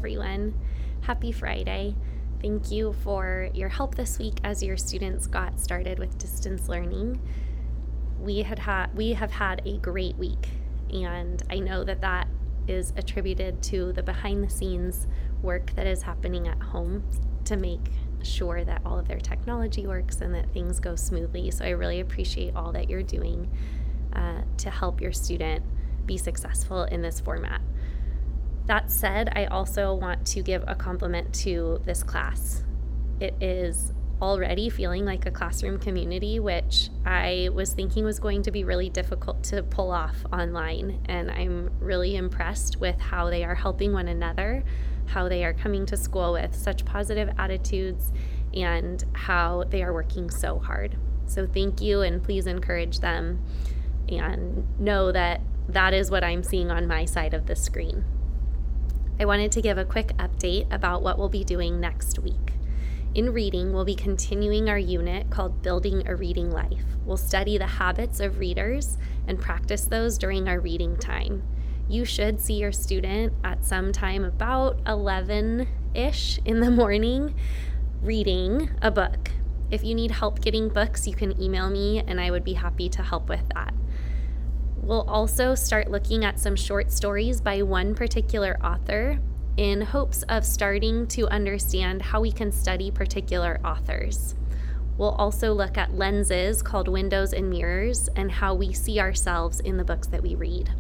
everyone. Happy Friday. Thank you for your help this week as your students got started with distance learning. We have had a great week, and I know that is attributed to the behind the scenes work that is happening at home to make sure that all of their technology works and that things go smoothly. So I really appreciate all that you're doing to help your student be successful in this format. That said, I also want to give a compliment to this class. It is already feeling like a classroom community, which I was thinking was going to be really difficult to pull off online. And I'm really impressed with how they are helping one another, how they are coming to school with such positive attitudes, and how they are working so hard. So thank you, and please encourage them and know that that is what I'm seeing on my side of the screen. I wanted to give a quick update about what we'll be doing next week. In reading, we'll be continuing our unit called Building a Reading Life. We'll study the habits of readers and practice those during our reading time. You should see your student at some time about 11-ish in the morning reading a book. If you need help getting books, you can email me and I would be happy to help with that. We'll also start looking at some short stories by one particular author in hopes of starting to understand how we can study particular authors. We'll also look at lenses called windows and mirrors and how we see ourselves in the books that we read.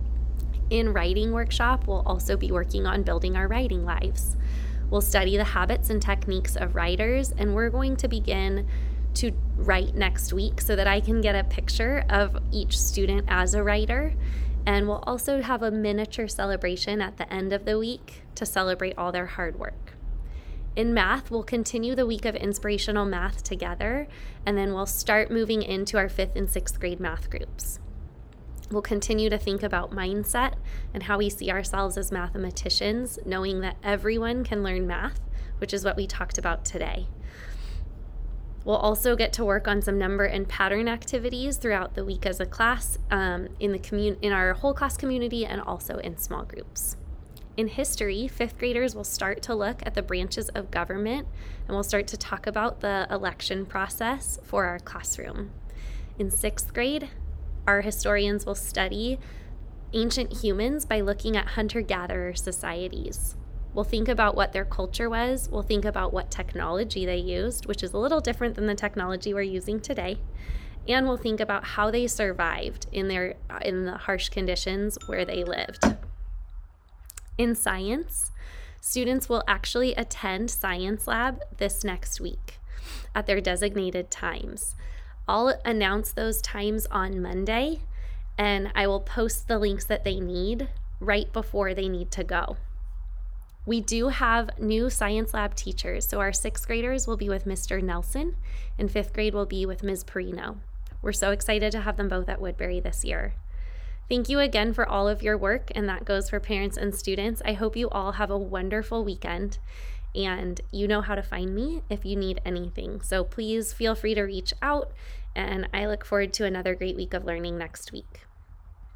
In writing workshop, we'll also be working on building our writing lives. We'll study the habits and techniques of writers, and we're going to begin to write next week so that I can get a picture of each student as a writer. And we'll also have a miniature celebration at the end of the week to celebrate all their hard work. In math, we'll continue the week of inspirational math together, and then we'll start moving into our 5th and 6th grade math groups. We'll continue to think about mindset and how we see ourselves as mathematicians, knowing that everyone can learn math, which is what we talked about today. We'll also get to work on some number and pattern activities throughout the week as a class in our whole class community and also in small groups. In history, 5th graders will start to look at the branches of government, and we'll start to talk about the election process for our classroom. In 6th grade, our historians will study ancient humans by looking at hunter-gatherer societies. We'll think about what their culture was. We'll think about what technology they used, which is a little different than the technology we're using today. And we'll think about how they survived in the harsh conditions where they lived. In science, students will actually attend science lab this next week at their designated times. I'll announce those times on Monday, and I will post the links that they need right before they need to go. We do have new science lab teachers, so our 6th graders will be with Mr. Nelson, and 5th grade will be with Ms. Perino. We're so excited to have them both at Woodbury this year. Thank you again for all of your work, and that goes for parents and students. I hope you all have a wonderful weekend, and you know how to find me if you need anything. So please feel free to reach out, and I look forward to another great week of learning next week.